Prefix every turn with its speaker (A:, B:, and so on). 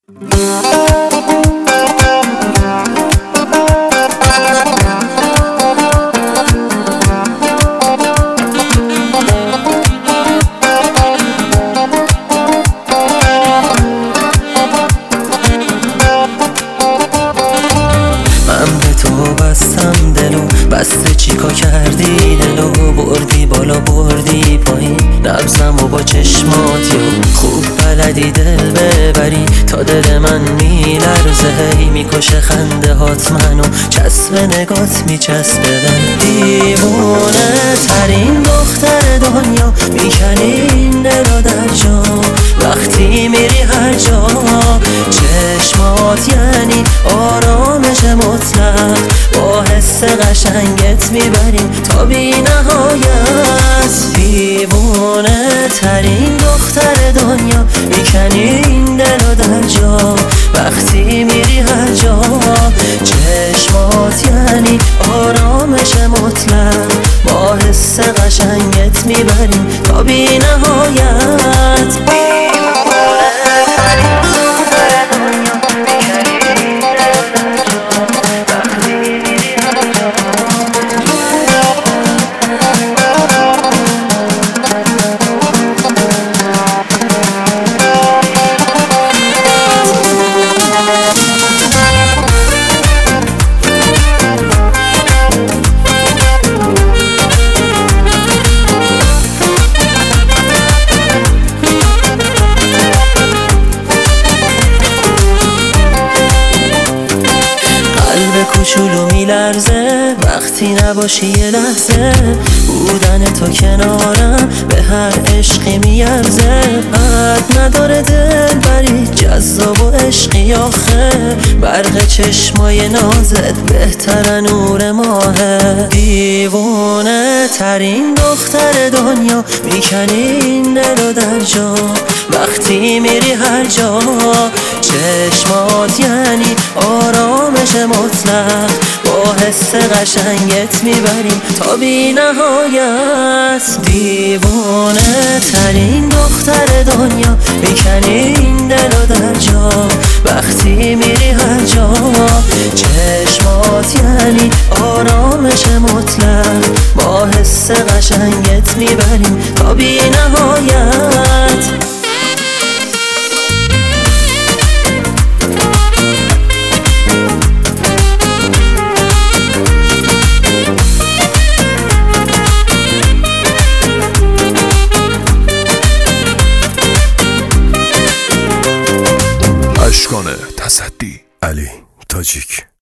A: من به تو بستم دلو، بسته چیکار کردی دلو، بردی بالا بردی پایین نبضم و با چشماتی خوب بلدی دل ببری تا دل من میلرزه، هی میکشه خنده هات منو چسب نگات میچسبه من. دیوونه ترین دختر دنیا میکنی این دلو در جا، وقتی میری هر جا چشمات یعنی آرامش مطلق، با حس قشنگت میبریم تا بی نهایت. دیوونه ترین دختر دنیا میکنی این دلو در جا، وقتی میری هر جا چشمات یعنی آرامش مطلق، با حس قشنگت میبریم تا بی نهایت. کوچولو میلرزه وقتی نباشی یه لحظه، بودن تو کنارم به هر عشقی میارزه. حد نداره دل بری جذاب و عشقی آخه، برق چشمای نازت بهتر نور ماهه. دیوونه ترین دختر دنیا میکنی این دلو در جا، وقتی میری هر جا چشمات یعنی آرامش مطلق، با حس قشنگت میبریم تا بی نهایت. دیوونه ترین دختر دنیا میکنی این دلو در جا، وقتی میری هر جا چشمات یعنی آرامش مطلق، با حس قشنگت میبریم تا بی نهایت.
B: اشکان تصدی علی تاجیک.